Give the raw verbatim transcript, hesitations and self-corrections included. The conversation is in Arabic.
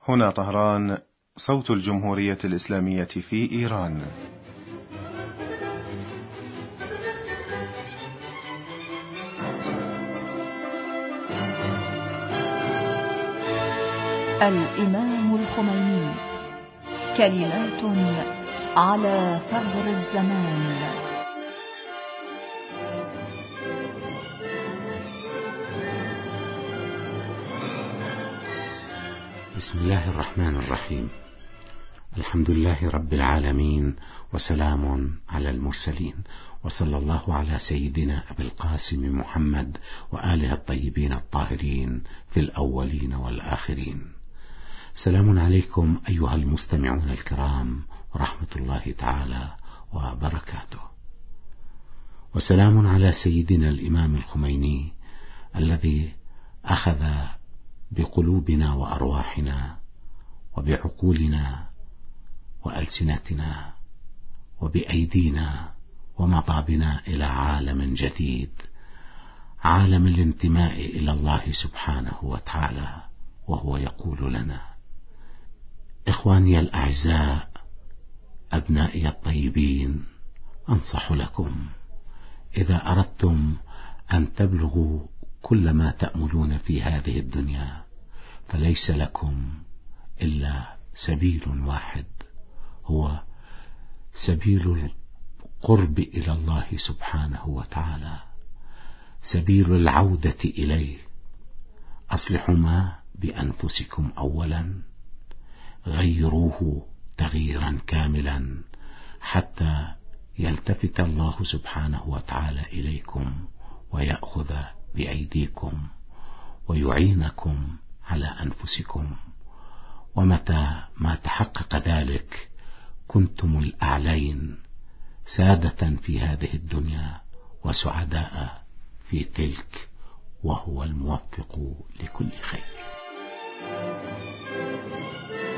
هنا طهران، صوت الجمهورية الإسلامية في إيران. الإمام الخميني، كلمات على ثغر الزمان. بسم الله الرحمن الرحيم. الحمد لله رب العالمين، وسلام على المرسلين، وصلى الله على سيدنا أبي القاسم محمد وآله الطيبين الطاهرين في الأولين والآخرين. سلام عليكم أيها المستمعون الكرام، ورحمة الله تعالى وبركاته. وسلام على سيدنا الإمام الخميني الذي أخذ بقلوبنا وأرواحنا وبعقولنا وألسنتنا وبأيدينا ومضى بنا إلى عالم جديد، عالم الانتماء إلى الله سبحانه وتعالى، وهو يقول لنا: إخواني الأعزاء، أبنائي الطيبين، أنصح لكم إذا أردتم أن تبلغوا كل ما تأملون في هذه الدنيا، فليس لكم إلا سبيل واحد، هو سبيل القرب إلى الله سبحانه وتعالى، سبيل العودة إليه. أصلحوا ما بأنفسكم أولا، غيروه تغييرا كاملا حتى يلتفت الله سبحانه وتعالى إليكم ويأخذ بأيديكم ويعينكم على أنفسكم. ومتى ما تحقق ذلك كنتم الأعلين، سادة في هذه الدنيا وسعداء في تلك، وهو الموفق لكل خير.